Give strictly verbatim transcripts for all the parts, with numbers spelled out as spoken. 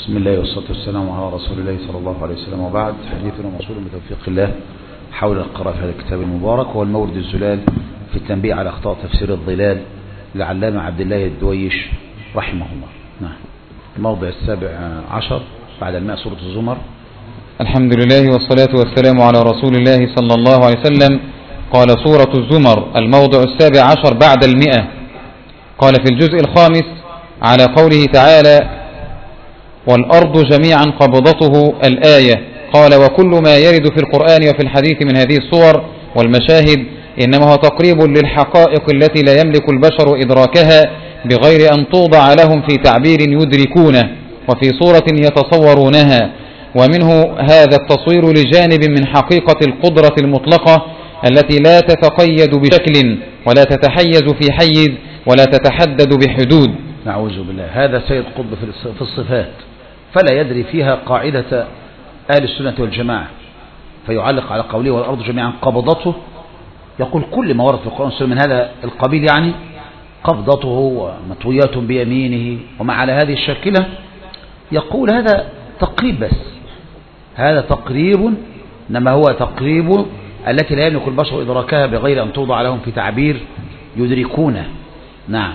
بسم الله والصلاة والسلام على رسول الله صلى الله عليه وسلم، وبعد. حديثنا موصول بتوفيق الله حول القراءة في هذا الكتاب المبارك، وهو المورد الزلال في التنبيه على أخطاء تفسير الظلال للعلامة عبد الله الدويش رحمه الله. نعم. الموضع السابع عشر بعد الماء، سورة الزمر. الحمد لله والصلاة والسلام على رسول الله صلى الله عليه وسلم. قال سورة الزمر الموضع السابع عشر بعد المئة. قال في الجزء الخامس على قوله تعالى: والأرض جميعا قبضته الآية. قال: وكل ما يرد في القرآن وفي الحديث من هذه الصور والمشاهد إنما هو تقريب للحقائق التي لا يملك البشر إدراكها بغير أن توضع لهم في تعبير يدركونه وفي صورة يتصورونها، ومنه هذا التصوير لجانب من حقيقة القدرة المطلقة التي لا تتقيد بشكل ولا تتحيز في حيز ولا تتحدد بحدود. نعوذ بالله. هذا سيد قطب في الصفات، فلا يدري فيها قاعدة أهل السنة والجماعة، فيعلق على قوله والأرض جميعا قبضته، يقول كل ما ورد في القرآن والسنة من هذا القبيل، يعني قبضته ومطويات بيمينه وما على هذه الشاكلة، يقول هذا تقريب، بس هذا تقريب، إنما هو تقريب التي لا يملك البشر إدراكها بغير أن توضع لهم في تعبير يدركونه. نعم.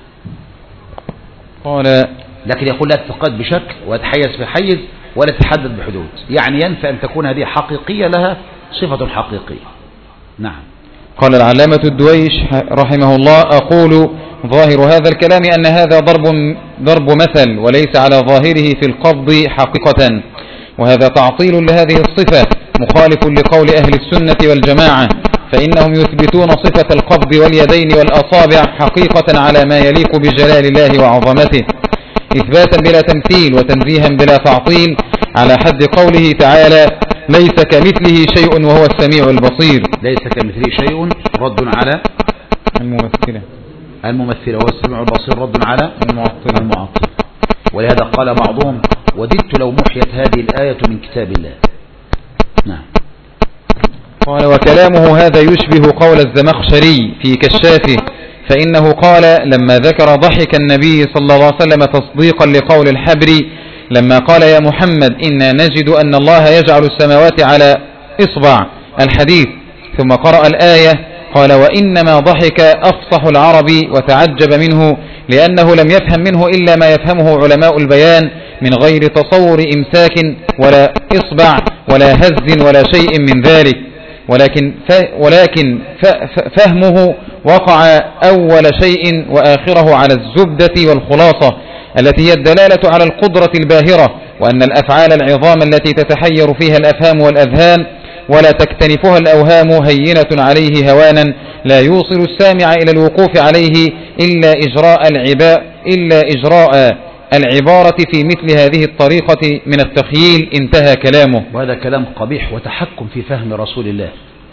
قال: لكن يقول لا تتقيد بشكل وتحيز في حيز ولا تتحدد بحدود، يعني ينفع أن تكون هذه حقيقية لها صفة حقيقية. نعم. قال العلامة الدويش رحمه الله: أقول ظاهر هذا الكلام أن هذا ضرب ضرب مثل وليس على ظاهره في القبض حقيقة، وهذا تعطيل لهذه الصفة مخالف لقول أهل السنة والجماعة، فإنهم يثبتون صفة القبض واليدين والأصابع حقيقة على ما يليق بجلال الله وعظمته، إثباتا بلا تمثيل وتنزيها بلا تعطيل، على حد قوله تعالى: ليس كمثله شيء وهو السميع البصير. ليس كمثله شيء رد على الممثلة الممثلة وهو السميع البصير رد على المعطل المعطل. ولهذا قال بعضهم: وددت لو محيت هذه الآية من كتاب الله. نعم. قال: وكلامه هذا يشبه قول الزمخشري في كشافه، فإنه قال لما ذكر ضحك النبي صلى الله عليه وسلم تصديقا لقول الحبري لما قال: يا محمد إنا نجد أن الله يجعل السماوات على إصبع الحديث، ثم قرأ الآية قال: وإنما ضحك أفصح العرب وتعجب منه لأنه لم يفهم منه إلا ما يفهمه علماء البيان من غير تصور إمساك ولا إصبع ولا هز ولا شيء من ذلك، ولكن ولكن فهمه وقع أول شيء وآخره على الزبدة والخلاصة التي هي الدلالة على القدرة الباهرة، وأن الأفعال العظام التي تتحير فيها الأفهام والأذهان ولا تكتنفها الأوهام هينة عليه هوانا لا يوصل السامع إلى الوقوف عليه إلا إجراء العباء إلا إجراء العبارة في مثل هذه الطريقة من التخييل. انتهى كلامه. وهذا كلام قبيح وتحكم في فهم رسول الله.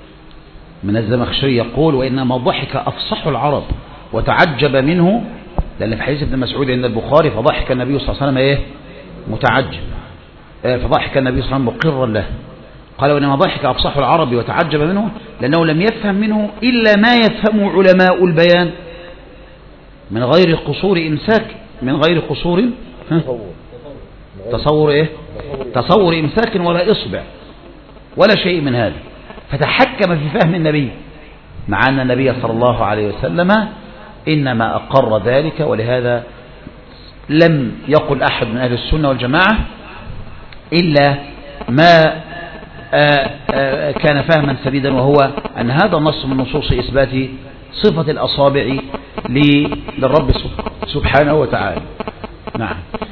من الزمخشري يقول: وإنما ضحك أفصح العرب وتعجب منه، لأن في حديث ابن مسعود عند البخاري: فضحك النبي صلى الله عليه وسلم إيه؟ متعجب. فضحك النبي صلى الله عليه وسلم مقرا له. قال: وإنما ضحك أفصح العرب وتعجب منه لأنه لم يفهم منه إلا ما يفهمه علماء البيان من غير قصور إمساك من غير قصور تصور إيه؟ تصور إمساك ولا إصبع ولا شيء من هذا، فتحكم في فهم النبي، مع أن النبي صلى الله عليه وسلم إنما أقر ذلك. ولهذا لم يقل أحد من أهل السنة والجماعة إلا ما آآ آآ كان فهما سديدا، وهو أن هذا نص من نصوص إثبات صفة الأصابع للرب سبحانه وتعالى. نعم.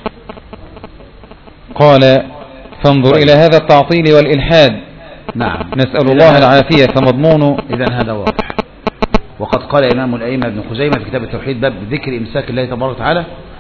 قال: فانظر إلى هذا التعطيل والإلحاد. نعم. نسأل الله العافية. فمضمونه إذن هذا واضح. وقد قال إمام الأئمة ابن خزيمة في كتاب التوحيد باب ذكر إمساك الله تبارك وتعالى: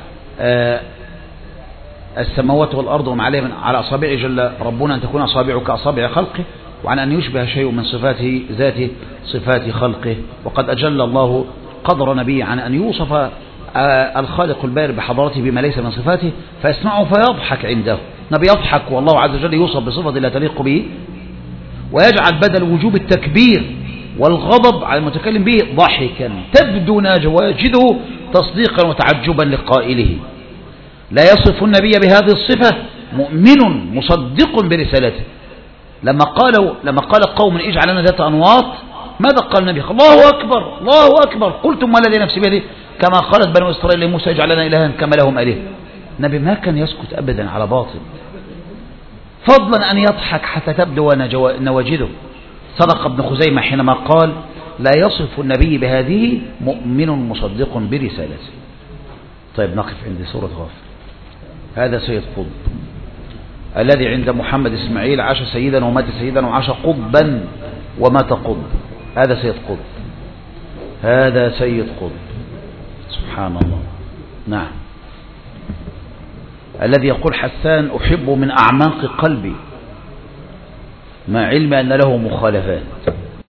السماوات والأرض وما عليها على أصابع جل ربنا أن تكون أصابعه كأصابع خلقه، وعن أن يشبه شيء من صفاته ذاته صفات خلقه. وقد أجل الله قدر نبي عن أن يوصف الخالق البارئ بحضرته بما ليس من صفاته فيسمعه فيضحك عنده. نبي يضحك والله عز وجل يوصف بصفة لا تليق به، ويجعل بدل وجوب التكبير والغضب على المتكلم به ضحكا تبدو نواجذه تصديقا وتعجبا لقائله. لا يصف النبي بهذه الصفة مؤمن مصدق برسالته. لما قالوا لما قال قوم اجعل لنا ذات أنواط، ماذا قال النبي؟ الله أكبر الله أكبر، قلتم والذي نفسي بيده كما قالت بنو إسرائيل لموسى اجعل لنا إلها كما لهم آلهة. النبي ما كان يسكت أبدا على باطل، فضلا أن يضحك حتى تبدو نواجده. صدق ابن خزيمة حينما قال لا يصف النبي بهذه مؤمن مصدق برسالته. طيب نقف عند سورة غافر. هذا سيد قطب الذي عند محمد إسماعيل عاش سيدا ومات سيدا وعاش قطبا ومات قطب. هذا سيد قطب، هذا سيد قطب، سبحان الله. نعم، الذي يقول حسان أحب من أعماق قلبي مع علم أن له مخالفات.